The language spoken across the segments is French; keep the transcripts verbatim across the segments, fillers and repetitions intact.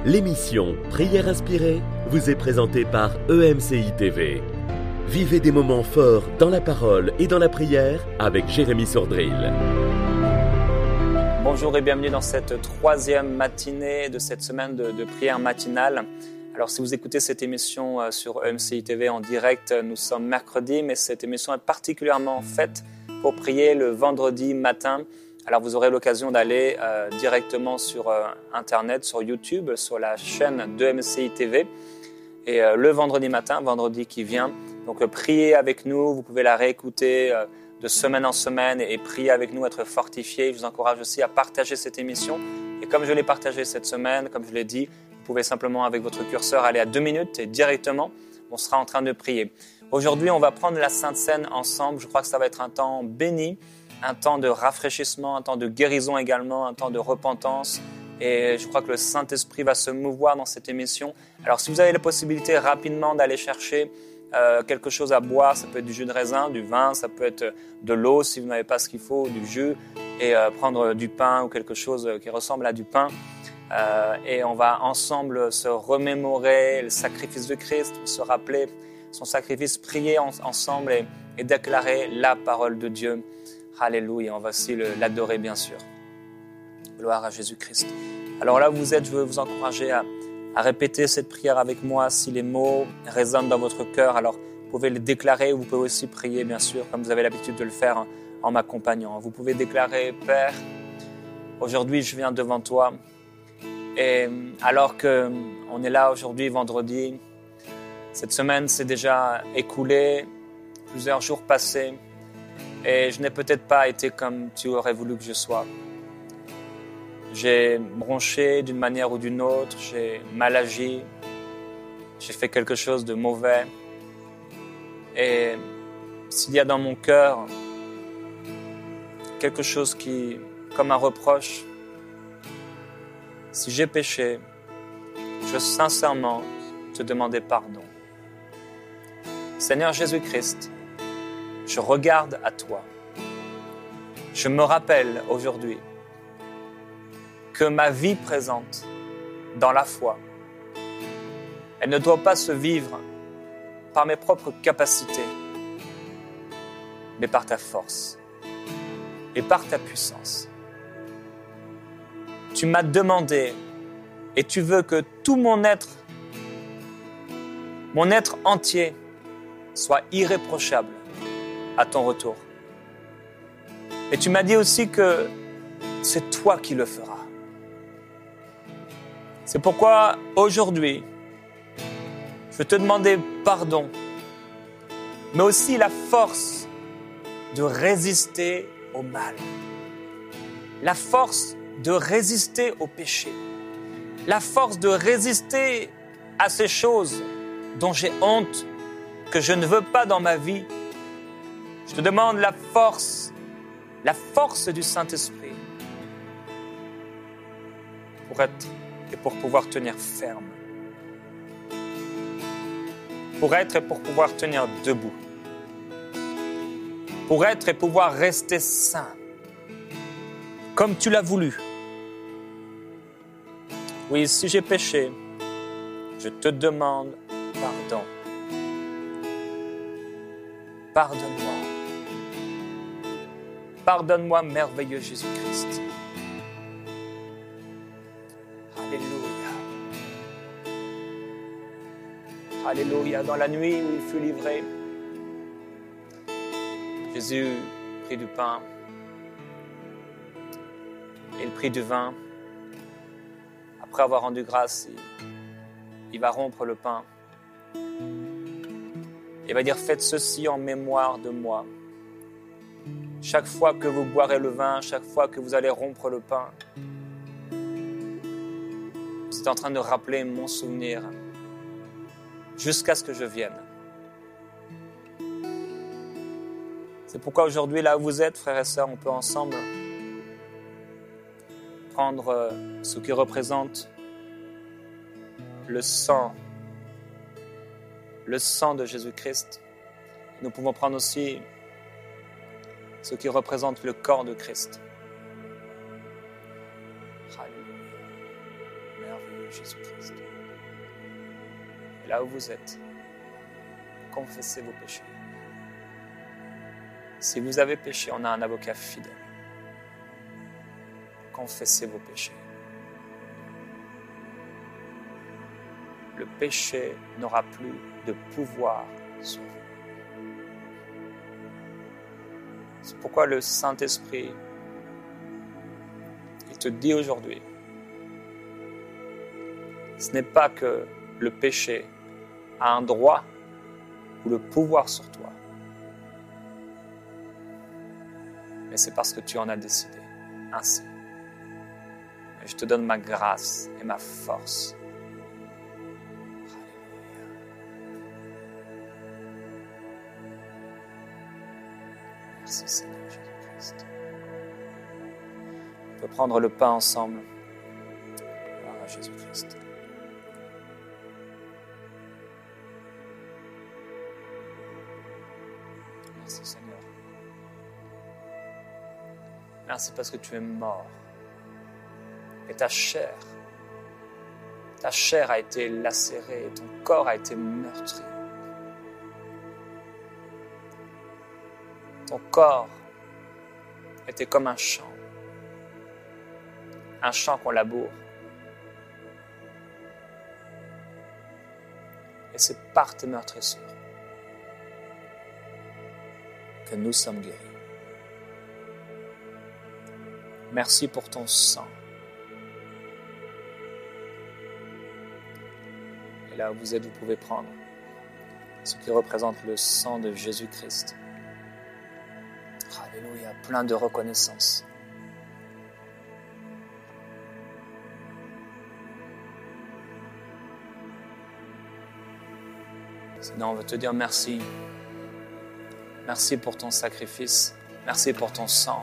L'émission Prière inspirée vous est présentée par E M C I T V. Vivez des moments forts dans la parole et dans la prière avec Jérémy Sordrill. Bonjour et bienvenue dans cette troisième matinée de cette semaine de, de prière matinale. Alors si vous écoutez cette émission sur E M C I T V en direct, nous sommes mercredi, mais cette émission est particulièrement faite pour prier le vendredi matin. Alors vous aurez l'occasion d'aller euh, directement sur euh, Internet, sur YouTube, sur la chaîne de E M C I T V. Et euh, le vendredi matin, vendredi qui vient, donc euh, priez avec nous, vous pouvez la réécouter euh, de semaine en semaine et, et prier avec nous, être fortifié. Je vous encourage aussi à partager cette émission. Et comme je l'ai partagé cette semaine, comme je l'ai dit, vous pouvez simplement avec votre curseur aller à deux minutes et directement, on sera en train de prier. Aujourd'hui, on va prendre la Sainte Seine ensemble. Je crois que ça va être un temps béni, un temps de rafraîchissement, un temps de guérison également, un temps de repentance. Et je crois que le Saint-Esprit va se mouvoir dans cette émission. Alors si vous avez la possibilité rapidement d'aller chercher euh, quelque chose à boire, ça peut être du jus de raisin, du vin, ça peut être de l'eau si vous n'avez pas ce qu'il faut, du jus, et euh, prendre du pain ou quelque chose qui ressemble à du pain. Euh, et on va ensemble se remémorer le sacrifice de Christ, se rappeler son sacrifice, prier en, ensemble et, et déclarer la parole de Dieu. Alléluia, on va aussi le, l'adorer bien sûr. Gloire à Jésus-Christ. Alors là où vous êtes, je veux vous encourager à, à répéter cette prière avec moi. Si les mots résonnent dans votre cœur, alors vous pouvez les déclarer ou vous pouvez aussi prier bien sûr, comme vous avez l'habitude de le faire en, en m'accompagnant. Vous pouvez déclarer, Père, aujourd'hui je viens devant toi. Et alors qu'on est là aujourd'hui, vendredi, cette semaine s'est déjà écoulée, plusieurs jours passés, et je n'ai peut-être pas été comme tu aurais voulu que je sois. J'ai bronché d'une manière ou d'une autre, j'ai mal agi, j'ai fait quelque chose de mauvais. Et s'il y a dans mon cœur quelque chose qui, comme un reproche, si j'ai péché, je veux sincèrement te demander pardon. Seigneur Jésus-Christ, je regarde à toi. Je me rappelle aujourd'hui que ma vie présente dans la foi, elle ne doit pas se vivre par mes propres capacités, mais par ta force et par ta puissance. Tu m'as demandé et tu veux que tout mon être, mon être entier, soit irréprochable à ton retour. Et tu m'as dit aussi que c'est toi qui le feras. C'est pourquoi aujourd'hui, je veux te demander pardon, mais aussi la force de résister au mal, la force de résister au péché, la force de résister à ces choses dont j'ai honte, que je ne veux pas dans ma vie. Je te demande la force, la force du Saint-Esprit pour être et pour pouvoir tenir ferme, pour être et pour pouvoir tenir debout, pour être et pouvoir rester sain, comme tu l'as voulu. Oui, si j'ai péché, je te demande pardon. Pardonne-moi. Pardonne-moi, merveilleux Jésus-Christ. Alléluia. Alléluia. Dans la nuit où il fut livré, Jésus prit du pain et il prit du vin. Après avoir rendu grâce, il, il va rompre le pain. Il va dire, faites ceci en mémoire de moi. Chaque fois que vous boirez le vin, chaque fois que vous allez rompre le pain, vous êtes en train de rappeler mon souvenir jusqu'à ce que je vienne. C'est pourquoi aujourd'hui, là où vous êtes, frères et sœurs, on peut ensemble prendre ce qui représente le sang, le sang de Jésus-Christ. Nous pouvons prendre aussi ce qui représente le corps de Christ. Alléluia. Merveilleux Jésus-Christ. Et là où vous êtes, confessez vos péchés. Si vous avez péché, on a un avocat fidèle. Confessez vos péchés. Le péché n'aura plus de pouvoir sur vous. C'est pourquoi le Saint-Esprit, il te dit aujourd'hui, ce n'est pas que le péché a un droit ou le pouvoir sur toi, mais c'est parce que tu en as décidé ainsi. Et je te donne ma grâce et ma force. Merci Seigneur Jésus-Christ. On peut prendre le pain ensemble. Gloire à Jésus-Christ. Merci Seigneur. Merci parce que tu es mort. Et ta chair, ta chair a été lacérée, et ton corps a été meurtri. Ton corps était comme un champ, un champ qu'on laboure. Et c'est par tes meurtrissures que nous sommes guéris. Merci pour ton sang. Et là où vous êtes, vous pouvez prendre ce qui représente le sang de Jésus-Christ. Alléluia, plein de reconnaissance. Seigneur, on veut te dire merci. Merci pour ton sacrifice. Merci pour ton sang.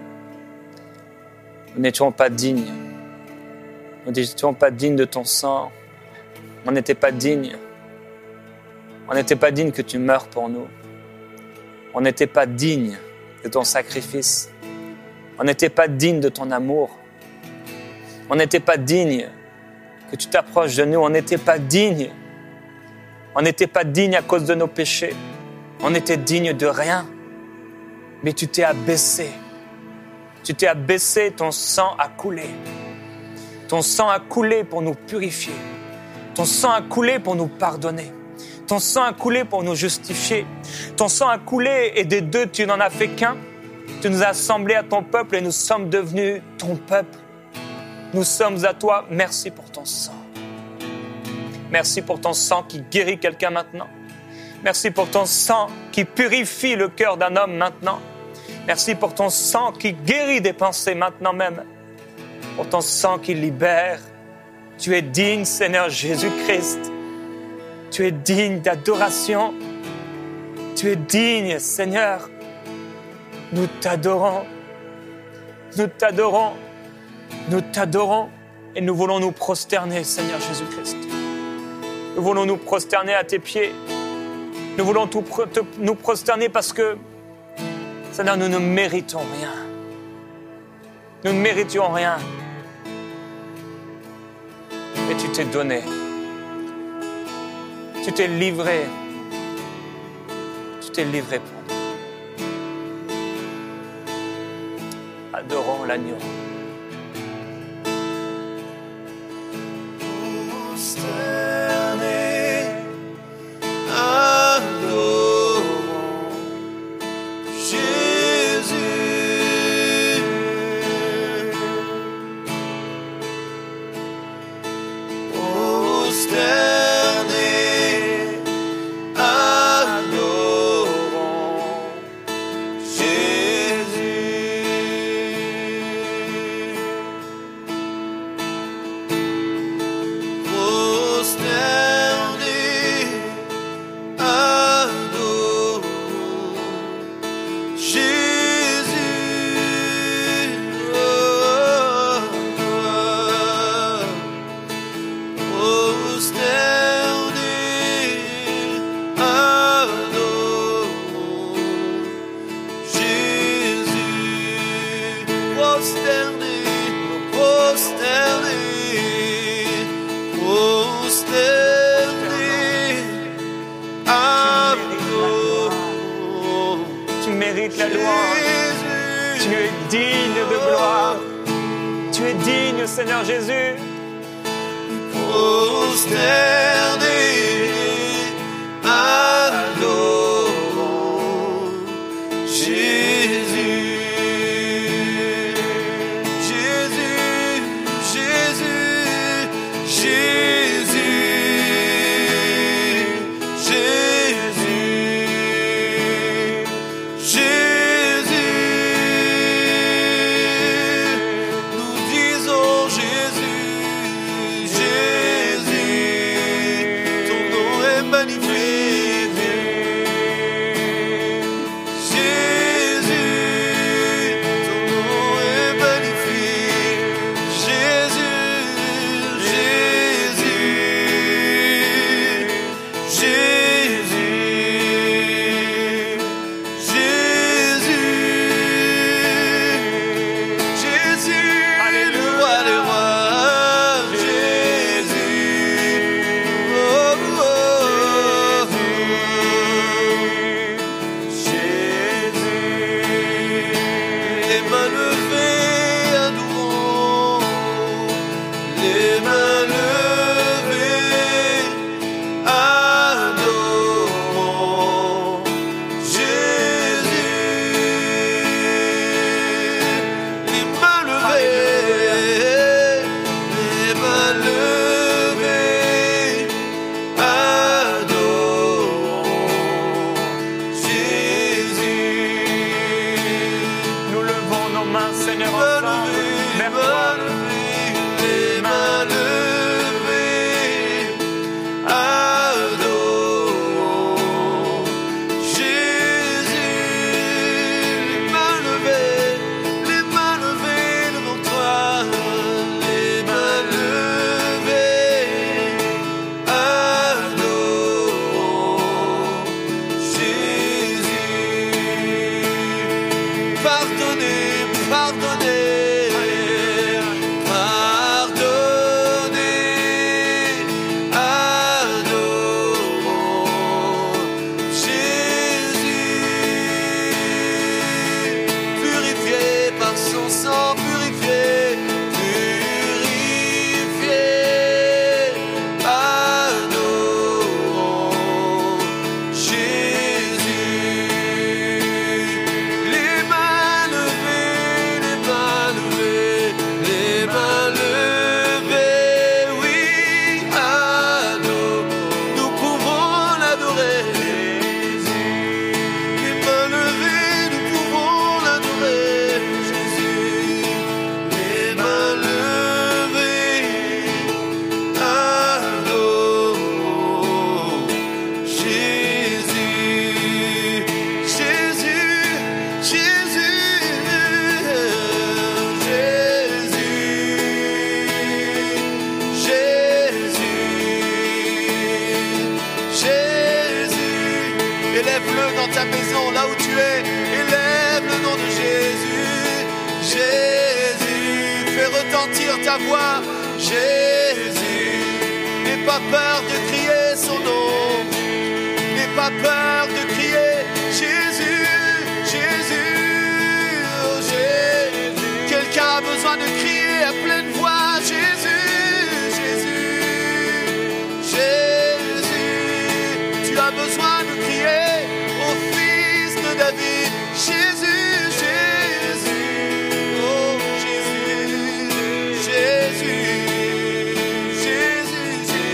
Nous n'étions pas dignes. Nous n'étions pas dignes de ton sang. On n'était pas dignes. On n'était pas dignes que tu meures pour nous. On n'était pas dignes de ton sacrifice. On n'était pas digne de ton amour. On n'était pas digne que tu t'approches de nous. On n'était pas digne. On n'était pas digne à cause de nos péchés. On était digne de rien. Mais tu t'es abaissé. Tu t'es abaissé, ton sang a coulé. Ton sang a coulé pour nous purifier. Ton sang a coulé pour nous pardonner. Ton sang a coulé pour nous justifier. Ton sang a coulé et des deux, tu n'en as fait qu'un. Tu nous as assemblés à ton peuple et nous sommes devenus ton peuple. Nous sommes à toi. Merci pour ton sang. Merci pour ton sang qui guérit quelqu'un maintenant. Merci pour ton sang qui purifie le cœur d'un homme maintenant. Merci pour ton sang qui guérit des pensées maintenant même. Pour ton sang qui libère. Tu es digne, Seigneur Jésus-Christ. Tu es digne d'adoration. Tu es digne, Seigneur. Nous t'adorons. Nous t'adorons. Nous t'adorons. Et nous voulons nous prosterner, Seigneur Jésus-Christ. Nous voulons nous prosterner à tes pieds. Nous voulons tout, te, nous prosterner parce que, Seigneur, nous ne méritons rien. Nous ne méritions rien. Et tu t'es donné. Tu t'es livré. Tu t'es livré pour nous. Adorons l'agneau. Prosterner, prosterner. digne de gloire. Tu es digne, Seigneur Jésus. Prosterné, adorons Jésus. Jésus, Jésus, Jésus, Jésus, Jésus. Nous disons Jésus, Jésus, ton nom est magnifique. Jésus, ton nom est magnifique. Jésus, Jésus, Jésus, Jésus, Jésus, le roi des rois. Jésus, oh, oh, oh. Jésus, les mains levées, adorons. Les mains levées, adorons Jésus. Les mains levées, les mains levées, adorons Jésus. Nous levons nos mains, Seigneur, Mains ensemble, levées, vers mains toi. levées, les mains levées, adorons Jésus. Les mains levées, les mains levées devant toi, les mains levées, adorons Jésus. Pardonnez, pardonnez, pardonnez, adorons Jésus. Purifié par son sang, purifié, purifié, adorons Jésus. Les mains levées, les mains levées, les mains levées, oui, adorons, nous pouvons l'adorer. Les mains levées, nous pouvons l'adorer, Jésus. Les mains levées, adorons Jésus. Jésus, Jésus, Jésus, Jésus. Élève-le dans ta maison, là où tu es. Élève le nom de Jésus. Jésus, fais retentir ta voix. Jésus, n'aie pas peur de crier son nom. N'aie pas peur de crier Jésus, Jésus, oh Jésus. Quelqu'un a besoin de crier à pleine voix Jésus, Jésus, Jésus. Tu as besoin de crier au Fils de David Jésus, Jésus, oh Jésus, Jésus, Jésus,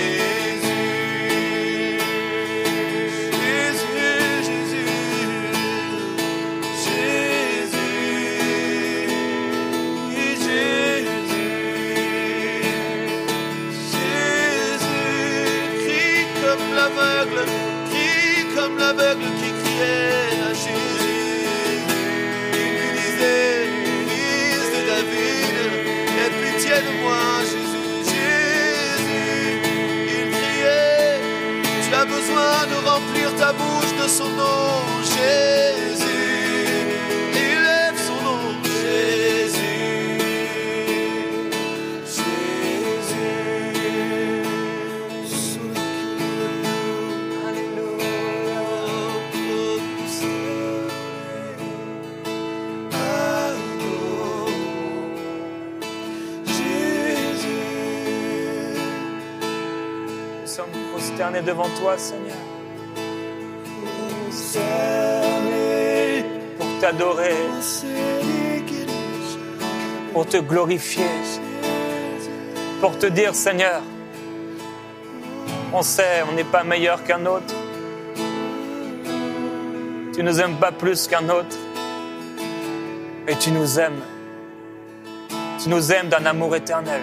Jésus. l'aveugle, crie comme l'aveugle qui criait à Jésus. Il lui disait, fils de David, aie pitié de moi, Jésus, Jésus. Il criait, tu as besoin de remplir ta bouche de son nom, Jésus. Élève son nom, Jésus. Adore. prosterner devant toi, Seigneur. Pour t'adorer, pour te glorifier, pour te dire, Seigneur, on sait, on n'est pas meilleur qu'un autre. Tu ne nous aimes pas plus qu'un autre. Et tu nous aimes. Tu nous aimes d'un amour éternel.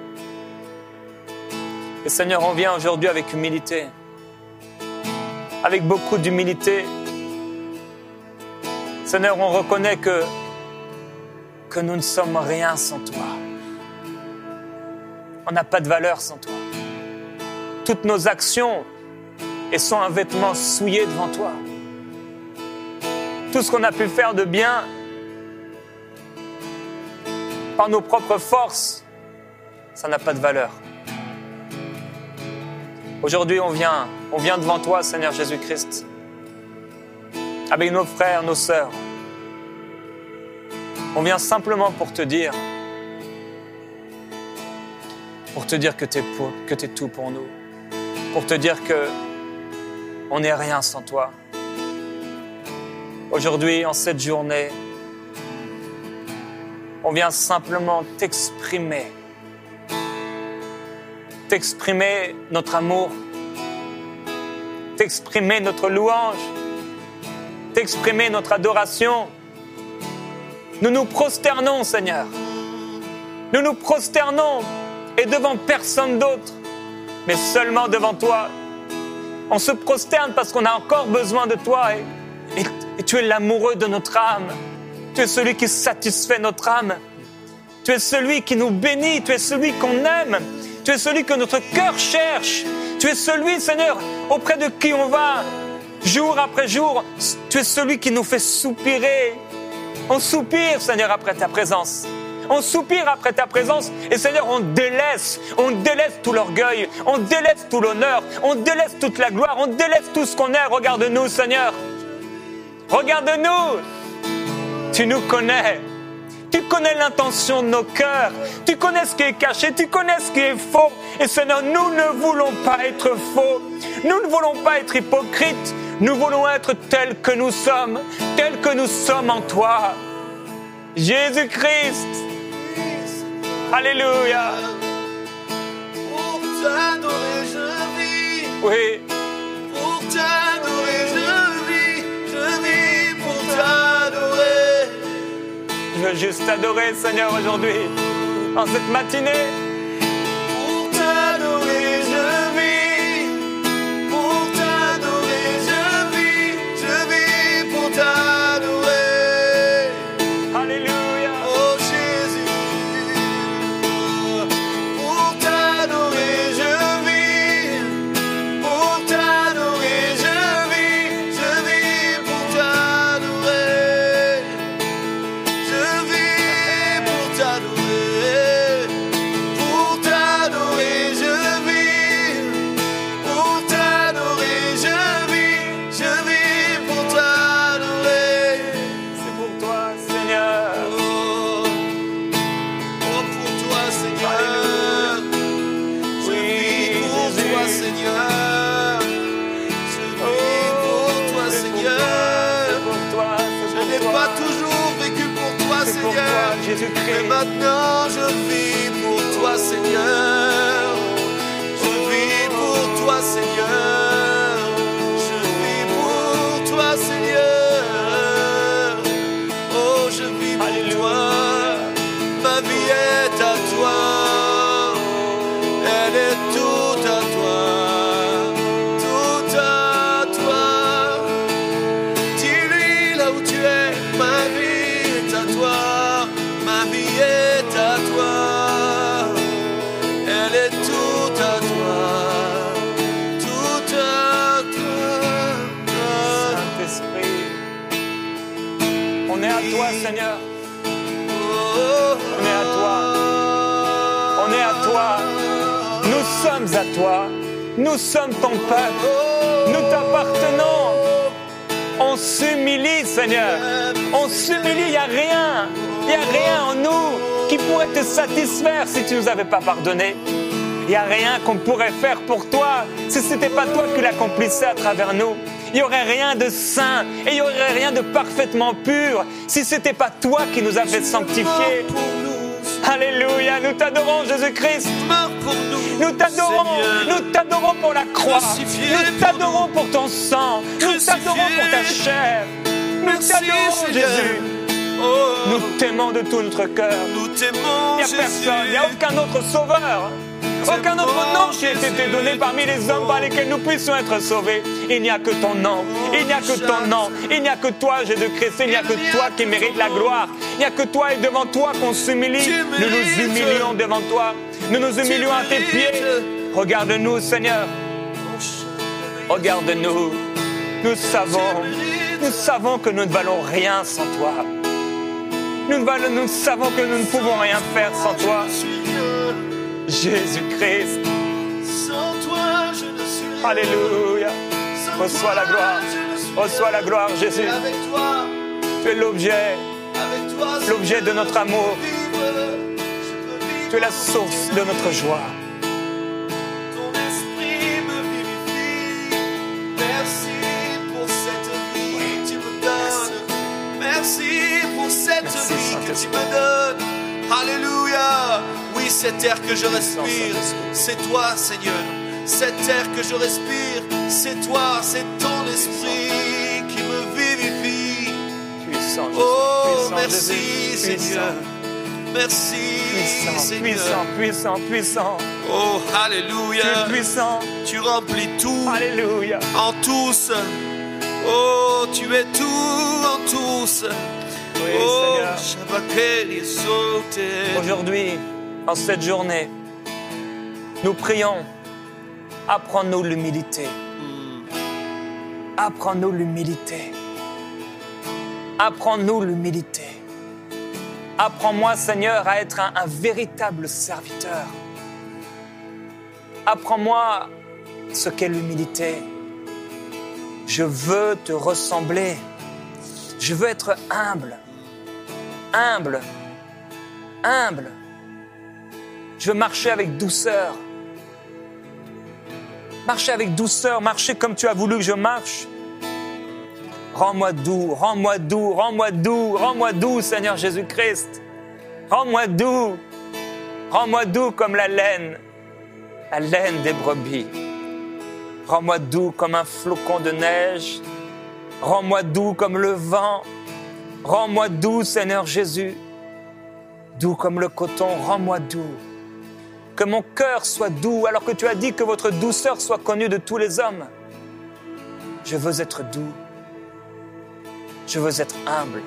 Et Seigneur, on vient aujourd'hui avec humilité. Avec beaucoup d'humilité. Seigneur, on reconnaît que, que nous ne sommes rien sans toi. On n'a pas de valeur sans toi. Toutes nos actions sont un vêtement souillé devant toi. Tout ce qu'on a pu faire de bien par nos propres forces, ça n'a pas de valeur. Aujourd'hui, on vient, on vient devant toi, Seigneur Jésus-Christ, avec nos frères, nos sœurs. On vient simplement pour te dire, pour te dire que tu es pour, que tu es tout pour nous, pour te dire que on n'est rien sans toi. Aujourd'hui, en cette journée, on vient simplement t'exprimer, t'exprimer notre amour, t'exprimer notre louange, t'exprimer notre adoration. Nous nous prosternons, Seigneur. Nous nous prosternons et devant personne d'autre, mais seulement devant toi. On se prosterne parce qu'on a encore besoin de toi et, et, et tu es l'amoureux de notre âme. Tu es celui qui satisfait notre âme. Tu es celui qui nous bénit. Tu es celui qu'on aime. Tu es celui que notre cœur cherche. Tu es celui, Seigneur, auprès de qui on va jour après jour. Tu es celui qui nous fait soupirer. On soupire, Seigneur, après ta présence. On soupire après ta présence. Et Seigneur, on délaisse, on délaisse tout l'orgueil, on délaisse tout l'honneur, on délaisse toute la gloire, on délaisse tout ce qu'on est. Regarde-nous, Seigneur. Regarde-nous. Tu nous connais. Tu connais l'intention de nos cœurs. Tu connais ce qui est caché. Tu connais ce qui est faux. Et Seigneur, nous ne voulons pas être faux. Nous ne voulons pas être hypocrites. Nous voulons être tels que nous sommes, tels que nous sommes en toi. Jésus-Christ. Alléluia. Pour t'adorer, je vis. Oui. Pour t'adorer, je vis. Je vis pour t'adorer. Je veux juste t'adorer, Seigneur, aujourd'hui, en cette matinée. Pour t'adorer, je vis. Pour t'adorer, je vis. Je vis pour t'adorer. Alléluia. Oh Jésus. Pour t'adorer, je vis. Pour t'adorer, je vis. Je vis pour t'adorer. Je vis pour t'adorer. Pour t'adorer, je vis. Pour t'adorer, je vis. Je vis pour t'adorer. C'est pour toi, Seigneur. Oh, oh pour toi, Seigneur. Je vis pour toi, Seigneur. Je vis pour toi, C'est Seigneur. pour toi, c'est Je pour n'ai toi. pas toujours vécu pour toi, C'est pour Seigneur. toi, Mais Jésus-Christ. maintenant, je vis pour toi, Seigneur. Je vis pour toi, Seigneur. Je vis pour toi, Seigneur. Oh, je vis pour Alléluia. toi. Ma vie est à toi. Elle est toute à toi. Tout à toi. Dis-lui là où tu es. Ma vie est à toi. Ma vie est à toi. Elle est toute à toi. Toute à toi. Saint-Esprit, on est à toi, Seigneur. Oh, On est à toi. On est à toi. Nous sommes à toi. Nous sommes ton peuple. Nous t'appartenons. On s'humilie, Seigneur. On s'humilie. Il n'y a rien. Il n'y a rien en nous qui pourrait te satisfaire si tu ne nous avais pas pardonné. Il n'y a rien qu'on pourrait faire pour toi si ce n'était pas toi qui l'accomplissais à travers nous. Il n'y aurait rien de saint et il n'y aurait rien de parfaitement pur si ce n'était pas toi qui nous as fait sanctifier. Alléluia, nous t'adorons Jésus-Christ. Nous t'adorons, nous t'adorons pour la croix. Nous t'adorons pour ton sang. Nous t'adorons pour ta chair. Nous t'adorons Jésus. Nous t'aimons de tout notre cœur. Nous t'aimons, il n'y a personne, il n'y a aucun autre sauveur. Aucun autre nom qui ait été donné parmi les hommes par lesquels nous puissions être sauvés. Il n'y a que ton nom, il n'y a que ton nom, il n'y a que toi, Jésus-Christ, il n'y a que toi qui mérites la gloire. Il n'y a que toi et devant toi qu'on s'humilie. Nous nous humilions devant toi, nous nous humilions à tes pieds. Regarde-nous, Seigneur. Regarde-nous. Nous savons, nous savons que nous ne valons rien sans toi. Nous, ne valons, nous savons que nous ne pouvons rien faire sans toi. Jésus-Christ. Sans toi, je ne suis rien. Alléluia. Reçois la gloire. Reçois la gloire, Jésus. Avec toi, tu es l'objet, avec toi, l'objet de notre amour. Vivre, tu es la source de notre joie. Ton esprit me vivifie. Merci pour cette vie oui. que tu me donnes. Merci pour cette Merci, vie Saint-Esprit. que tu me donnes. Alléluia. Oui, cet air que je respire, c'est toi, Seigneur. Cet air que je respire, c'est toi, c'est ton esprit qui me vivifie. Puissant, Jésus. Oh, Puissant, merci, Jésus. Seigneur. Merci, Puissant, Seigneur. puissant, puissant, puissant. Oh, Tu Alléluia. es puissant. Tu remplis tout Alléluia. en tous. Oh, tu es tout en tous. Oui, Oh, Seigneur. Shabakeli Sote. Aujourd'hui, en cette journée, nous prions, apprends-nous l'humilité. Apprends-nous l'humilité. Apprends-nous l'humilité. Apprends-moi, Seigneur, à être un, un véritable serviteur. Apprends-moi ce qu'est l'humilité. Je veux te ressembler. Je veux être humble. Humble. Humble. Je veux marcher avec douceur. Marcher avec douceur, marcher comme tu as voulu que je marche. Rends-moi doux, rends-moi doux, rends-moi doux, rends-moi doux, Seigneur Jésus-Christ. Rends-moi doux. Rends-moi doux comme la laine, la laine des brebis. Rends-moi doux comme un flocon de neige. Rends-moi doux comme le vent. Rends-moi doux, Seigneur Jésus. Doux comme le coton, rends-moi doux. Que mon cœur soit doux, alors que tu as dit que votre douceur soit connue de tous les hommes. Je veux être doux. Je veux être humble.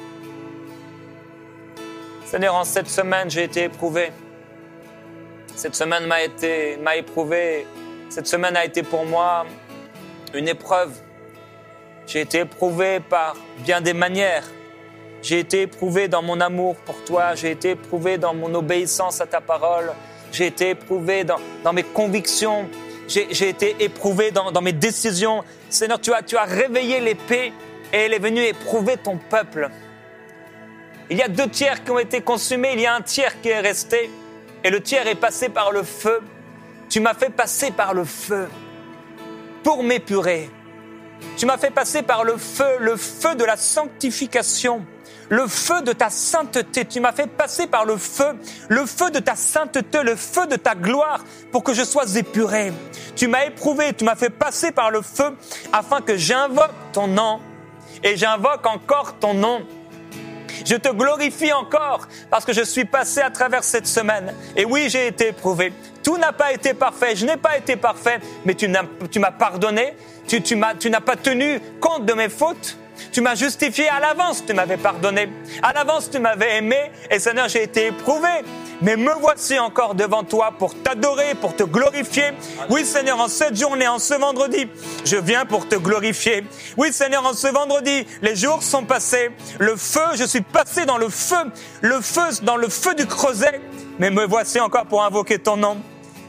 Seigneur, en cette semaine, j'ai été éprouvé. Cette semaine m'a été, m'a éprouvé. Cette semaine a été pour moi une épreuve. J'ai été éprouvé par bien des manières. J'ai été éprouvé dans mon amour pour toi. J'ai été éprouvé dans mon obéissance à ta parole. J'ai été éprouvé dans, dans mes convictions. J'ai, j'ai été éprouvé dans, dans mes décisions. Seigneur, tu as, tu as réveillé l'épée et elle est venue éprouver ton peuple. Il y a deux tiers qui ont été consumés. Il y a un tiers qui est resté. Et le tiers est passé par le feu. Tu m'as fait passer par le feu pour m'épurer. Tu m'as fait passer par le feu, le feu de la sanctification, le feu de ta sainteté. Tu m'as fait passer par le feu, le feu de ta sainteté, le feu de ta gloire pour que je sois épuré. Tu m'as éprouvé, tu m'as fait passer par le feu afin que j'invoque ton nom et j'invoque encore ton nom. Je te glorifie encore parce que je suis passé à travers cette semaine. Et oui, j'ai été éprouvé. Tout n'a pas été parfait, je n'ai pas été parfait, mais tu, n'as, tu m'as pardonné, tu, tu, m'as, tu n'as pas tenu compte de mes fautes. Tu m'as justifié à l'avance, tu m'avais pardonné. À l'avance, tu m'avais aimé et Seigneur, j'ai été éprouvé. Mais me voici encore devant toi pour t'adorer, pour te glorifier. Oui, Seigneur, en cette journée, en ce vendredi, je viens pour te glorifier. Oui, Seigneur, en ce vendredi, les jours sont passés. Le feu, je suis passé dans le feu, le feu, dans le feu du creuset. Mais me voici encore pour invoquer ton nom.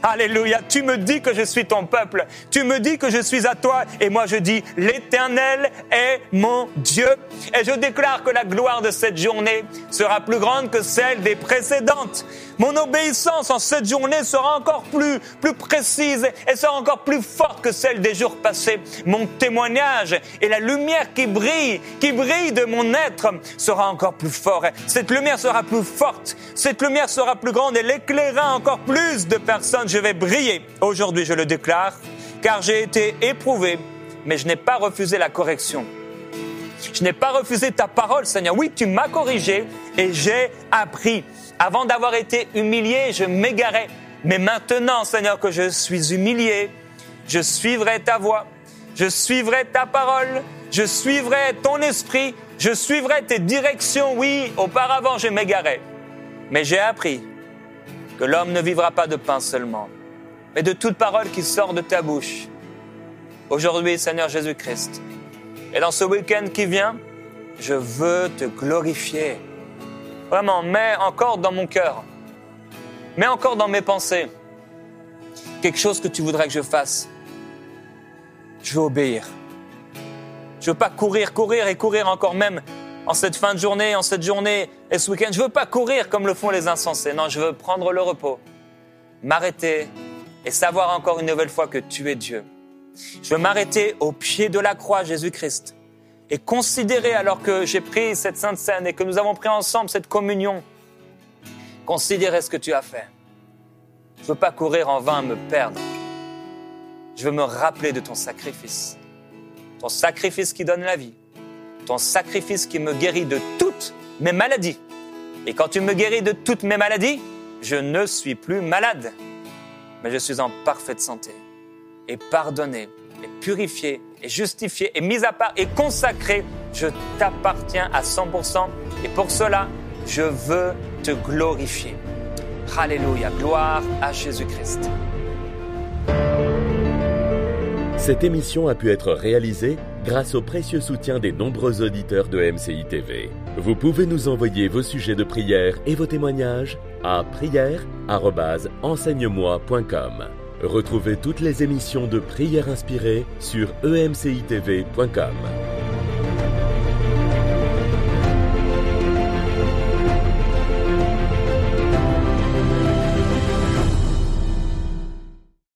Alléluia, tu me dis que je suis ton peuple, tu me dis que je suis à toi et moi je dis l'Éternel est mon Dieu. Et je déclare que la gloire de cette journée sera plus grande que celle des précédentes. Mon obéissance en cette journée sera encore plus, plus précise et sera encore plus forte que celle des jours passés. Mon témoignage et la lumière qui brille, qui brille de mon être sera encore plus fort. Cette lumière sera plus forte, cette lumière sera plus grande et l'éclairera encore plus de personnes. Je vais briller. Aujourd'hui, je le déclare, car j'ai été éprouvé, mais je n'ai pas refusé la correction. Je n'ai pas refusé ta parole, Seigneur. Oui, tu m'as corrigé et j'ai appris. Avant d'avoir été humilié, je m'égarais. Mais maintenant, Seigneur, que je suis humilié, je suivrai ta voie, je suivrai ta parole, je suivrai ton esprit, je suivrai tes directions. Oui, auparavant, je m'égarais. Mais j'ai appris que l'homme ne vivra pas de pain seulement, mais de toute parole qui sort de ta bouche. Aujourd'hui, Seigneur Jésus-Christ, et dans ce week-end qui vient, je veux te glorifier. Vraiment, mets encore dans mon cœur, mets encore dans mes pensées quelque chose que tu voudrais que je fasse. Je veux obéir. Je veux pas courir, courir et courir encore même en cette fin de journée, en cette journée et ce week-end. Je veux pas courir comme le font les insensés. Non, je veux prendre le repos, m'arrêter et savoir encore une nouvelle fois que tu es Dieu. Je veux m'arrêter au pied de la croix, Jésus-Christ, et considérer, alors que j'ai pris cette Sainte Seine et que nous avons pris ensemble cette communion, considérer ce que tu as fait. Je veux pas courir en vain, me perdre. Je veux me rappeler de ton sacrifice, ton sacrifice qui donne la vie, ton sacrifice qui me guérit de toutes mes maladies. Et quand tu me guéris de toutes mes maladies, je ne suis plus malade, mais je suis en parfaite santé, et pardonné, et purifié, et justifié, et mis à part, et consacré. Je t'appartiens à cent pour cent, et pour cela, je veux te glorifier. Alléluia, gloire à Jésus-Christ. Cette émission a pu être réalisée grâce au précieux soutien des nombreux auditeurs de M C I T V. Vous pouvez nous envoyer vos sujets de prière et vos témoignages à prière arobase enseigne moi point com. Retrouvez toutes les émissions de Prière Inspirée sur e m c i t v point com.